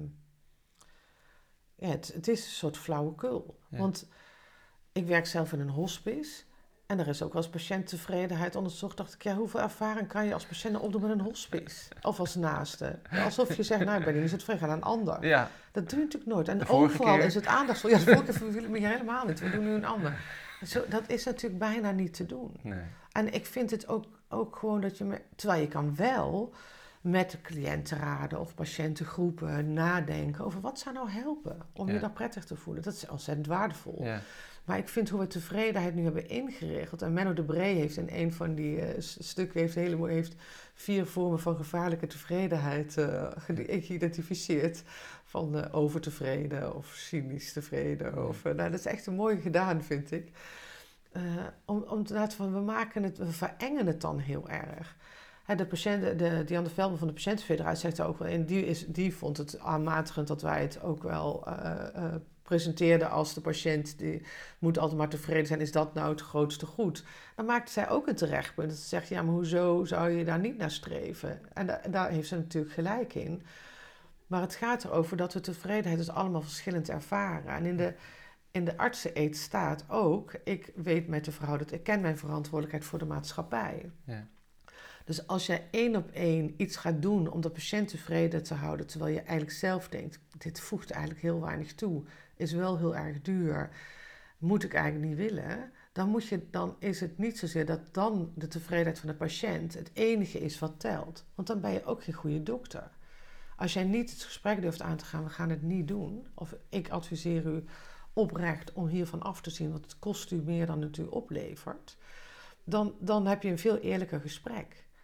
ja, het, het is een soort flauwekul. Ja. Want ik werk zelf in een hospice en er is ook wel eens patiënttevredenheid onderzocht. Dacht ik, ja, hoeveel ervaring kan je als patiënt opdoen met een hospice? Of als naaste. Alsof je zegt, nou, ik ben niet het vrij, aan een ander. Ja. Dat doe je natuurlijk nooit. En overal keer... is het aandacht. Ja, de vorige keer willen we hier helemaal niet. We doen nu een ander. Zo, dat is natuurlijk bijna niet te doen. Nee. En ik vind het ook, ook gewoon dat je, me, terwijl je kan wel met de cliëntenraden of patiëntengroepen nadenken over wat zou nou helpen om ja. je daar prettig te voelen. Dat is ontzettend waardevol. Ja. Maar ik vind hoe we tevredenheid nu hebben ingeregeld. En Menno de Bree heeft in een van die uh, stukken heeft, hele, heeft vier vormen van gevaarlijke tevredenheid uh, geïdentificeerd. Van uh, overtevreden of cynisch tevreden. Ja. Of, uh, nou, dat is echt een mooi gedaan, vind ik. Uh, om, om te laten van, we maken het, we verengen het dan heel erg. Hè, de patiënt, de, Dianne Velman van de Patiëntenfederatie zegt er ook wel in. Die, is, die vond het aanmatigend dat wij het ook wel uh, uh, presenteerden als de patiënt. Die moet altijd maar tevreden zijn. Is dat nou het grootste goed? Dan maakte zij ook een terechtpunt. Dat ze zegt, ja, maar hoezo zou je daar niet naar streven? En da, daar heeft ze natuurlijk gelijk in. Maar het gaat erover dat we tevredenheid dus allemaal verschillend ervaren. En in de, in de artseneed staat ook, ik weet met de verhouding, ik ken mijn verantwoordelijkheid voor de maatschappij. Ja. Dus als jij één op één iets gaat doen om de patiënt tevreden te houden, terwijl je eigenlijk zelf denkt, dit voegt eigenlijk heel weinig toe, is wel heel erg duur, moet ik eigenlijk niet willen, dan, moet je, dan is het niet zozeer dat dan de tevredenheid van de patiënt het enige is wat telt. Want dan ben je ook geen goede dokter. Als jij niet het gesprek durft aan te gaan, we gaan het niet doen, of ik adviseer u oprecht om hiervan af te zien, want het kost u meer dan het u oplevert, dan, dan heb je een veel eerlijker gesprek.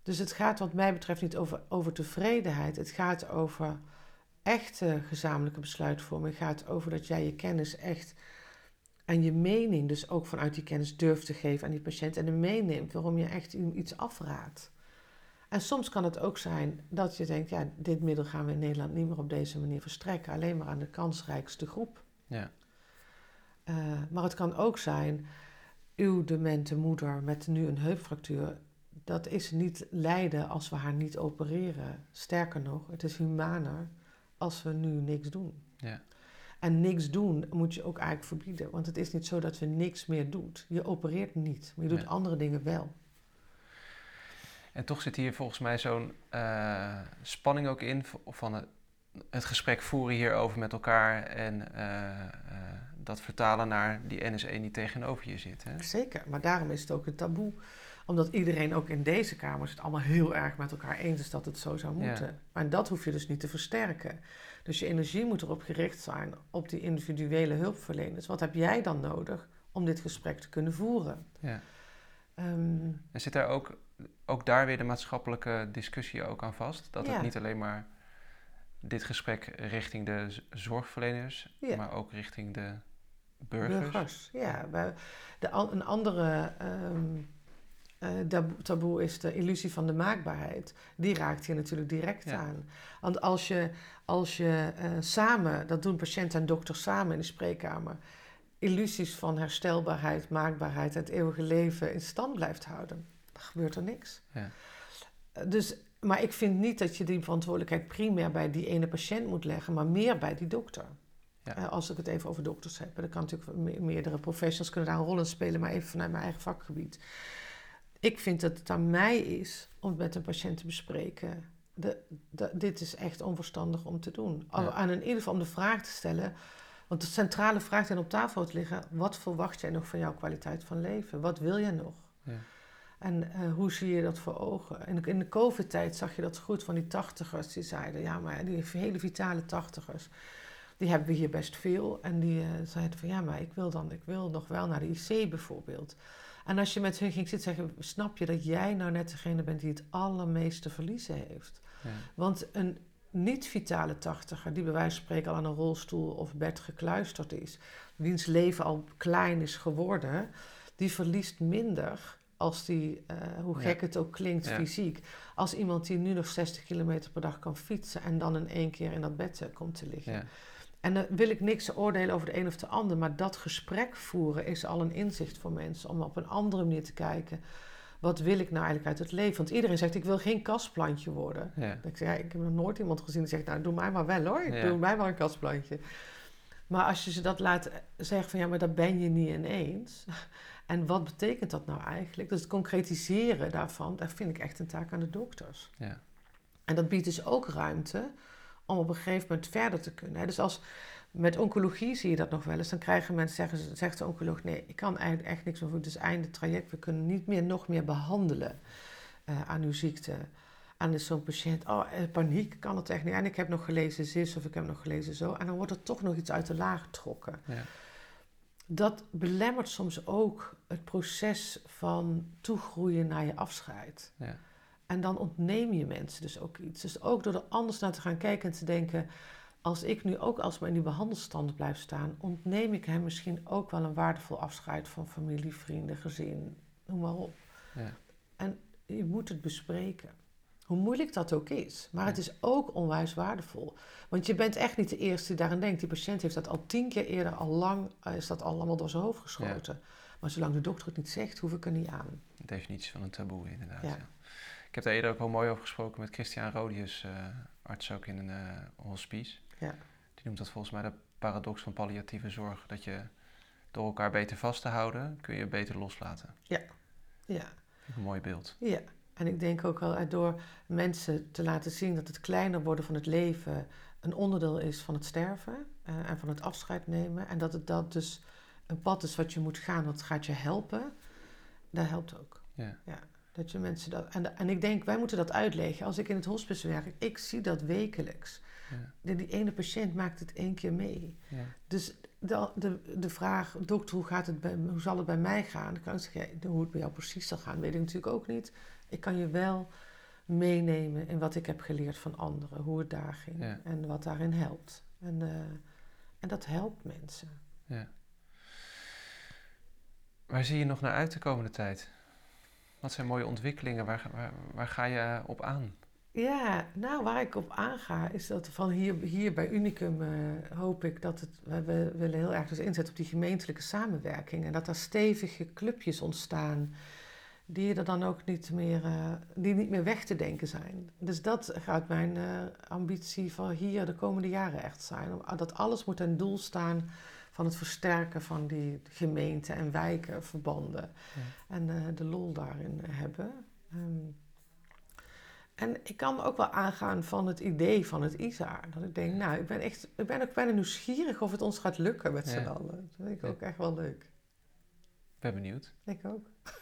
Dus het gaat wat mij betreft niet over, over tevredenheid. Het gaat over echte gezamenlijke besluitvorming. Het gaat over dat jij je kennis echt en je mening dus ook vanuit die kennis durft te geven aan die patiënt. En hem meeneemt waarom je echt iets afraadt. En soms kan het ook zijn dat je denkt, ja, dit middel gaan we in Nederland niet meer op deze manier verstrekken. Alleen maar aan de kansrijkste groep. Ja. Uh, maar het kan ook zijn, uw demente moeder met nu een heupfractuur, dat is niet lijden als we haar niet opereren. Sterker nog, het is humaner als we nu niks doen. Ja. En niks doen moet je ook eigenlijk verbieden. Want het is niet zo dat we niks meer doen. Je opereert niet, maar je doet ja. andere dingen wel. En toch zit hier volgens mij zo'n uh, spanning ook in van het, het gesprek voeren hierover met elkaar en uh, uh, dat vertalen naar die N S één die tegenover je zit. Hè? Zeker, maar daarom is het ook een taboe. Omdat iedereen ook in deze kamers het allemaal heel erg met elkaar eens is dat het zo zou moeten. Ja. Maar dat hoef je dus niet te versterken. Dus je energie moet erop gericht zijn op die individuele hulpverleners. Wat heb jij dan nodig om dit gesprek te kunnen voeren? Ja. Um, en zit daar ook, ook daar weer de maatschappelijke discussie ook aan vast? Dat ja. het niet alleen maar dit gesprek richting de zorgverleners, ja. maar ook richting de burgers? Burgers, ja. De, een andere um, uh, taboe is de illusie van de maakbaarheid. Die raakt hier natuurlijk direct ja. aan. Want als je, als je uh, samen, dat doen patiënt en dokter samen in de spreekkamer, illusies van herstelbaarheid, maakbaarheid en het eeuwige leven in stand blijft houden, dan gebeurt er niks. Ja. Dus, maar ik vind niet dat je die verantwoordelijkheid primair bij die ene patiënt moet leggen, maar meer bij die dokter. Ja. Uh, als ik het even over dokters heb. Dan kan natuurlijk me- meerdere professionals kunnen daar een rol in spelen, maar even vanuit mijn eigen vakgebied. Ik vind dat het aan mij is om het met een patiënt te bespreken. De, de, dit is echt onverstandig om te doen. Ja. En in ieder geval om de vraag te stellen, want de centrale vraag die op tafel moet liggen, wat verwacht jij nog van jouw kwaliteit van leven? Wat wil jij nog? Ja. En uh, hoe zie je dat voor ogen? En in de COVID-tijd zag je dat goed van die tachtigers die zeiden, ja, maar die hele vitale tachtigers, die hebben we hier best veel. En die uh, zeiden van, ja, maar ik wil dan, ik wil nog wel naar de I C bijvoorbeeld. En als je met hun ging zitten zeggen, snap je dat jij nou net degene bent die het allermeeste verliezen heeft? Ja. Want een niet-vitale tachtiger, die bij wijze van spreken al aan een rolstoel of bed gekluisterd is, wiens leven al klein is geworden, die verliest minder als die, uh, hoe gek ja. het ook klinkt, ja. fysiek, als iemand die nu nog zestig kilometer per dag kan fietsen en dan in één keer in dat bed uh, komt te liggen. Ja. En dan wil ik niks oordelen over de een of de ander, maar dat gesprek voeren is al een inzicht voor mensen om op een andere manier te kijken. Wat wil ik nou eigenlijk uit het leven? Want iedereen zegt, ik wil geen kastplantje worden. Ja. Ik zeg, ja, ik heb nog nooit iemand gezien die zegt, nou, doe mij maar wel hoor. Ja. Doe mij maar een kastplantje. Maar als je ze dat laat zeggen van, ja, maar dat ben je niet ineens. En wat betekent dat nou eigenlijk? Dus het concretiseren daarvan, dat vind ik echt een taak aan de dokters. Ja. En dat biedt dus ook ruimte om op een gegeven moment verder te kunnen. Dus als met oncologie zie je dat nog wel eens. Dan krijgen mensen, zeggen, zegt de oncoloog, nee, ik kan eigenlijk echt niks meer voor. Het is einde traject. We kunnen niet meer nog meer behandelen uh, aan uw ziekte. En dus zo'n patiënt, oh, paniek, kan het echt niet. En ik heb nog gelezen zus of ik heb nog gelezen zo. En dan wordt er toch nog iets uit de laag getrokken. Ja. Dat belemmert soms ook het proces van toegroeien naar je afscheid. Ja. En dan ontneem je mensen dus ook iets. Dus ook door er anders naar te gaan kijken en te denken, als ik nu ook alsmaar in die behandelstand blijf staan, ontneem ik hem misschien ook wel een waardevol afscheid van familie, vrienden, gezin, noem maar op. Ja. En je moet het bespreken. Hoe moeilijk dat ook is. Maar ja. het is ook onwijs waardevol. Want je bent echt niet de eerste die daaraan denkt. Die patiënt heeft dat al tien keer eerder, al lang, is dat allemaal door zijn hoofd geschoten. Ja. Maar zolang de dokter het niet zegt, hoef ik er niet aan. De definitie van een taboe, inderdaad. Ja. Ja. Ik heb daar eerder ook wel mooi over gesproken met Christian Rodius, uh, arts ook in een uh, hospice. Ja. Die noemt dat volgens mij de paradox van palliatieve zorg. Dat je door elkaar beter vast te houden, kun je beter loslaten. Ja. Ja. Een mooi beeld. Ja. En ik denk ook wel door mensen te laten zien dat het kleiner worden van het leven een onderdeel is van het sterven uh, en van het afscheid nemen. En dat het dat dus een pad is wat je moet gaan, dat gaat je helpen. Dat helpt ook. Ja. Ja. Dat je mensen dat, en, en ik denk, wij moeten dat uitleggen. Als ik in het hospice werk, ik zie dat wekelijks. Ja. De, die ene patiënt maakt het één keer mee. Ja. Dus de, de, de vraag, dokter, hoe, gaat het bij, hoe zal het bij mij gaan? Dan kan ik zeggen, ja, hoe het bij jou precies zal gaan, weet ik natuurlijk ook niet. Ik kan je wel meenemen in wat ik heb geleerd van anderen, hoe het daar ging Ja. en wat daarin helpt. En, uh, en dat helpt mensen. Ja. Waar zie je nog naar uit de komende tijd? Wat zijn mooie ontwikkelingen? Waar, waar, waar ga je op aan? Ja, nou waar ik op aanga is dat van hier, hier bij Unicum uh, hoop ik dat het, we, we willen heel erg dus inzetten op die gemeentelijke samenwerking. En dat er stevige clubjes ontstaan die er dan ook niet meer, uh, die niet meer weg te denken zijn. Dus dat gaat mijn uh, ambitie van hier de komende jaren echt zijn. Dat alles moet ten doel staan van het versterken van die gemeenten en wijkenverbanden. Ja. En uh, de lol daarin hebben. Um, en ik kan me ook wel aangaan van het idee van het I S A. Dat ik denk, nou, ik ben, echt, ik ben ook bijna nieuwsgierig of het ons gaat lukken met z'n ja. allen. Dat vind ik ja. ook echt wel leuk. Ik ben benieuwd. Ik ook.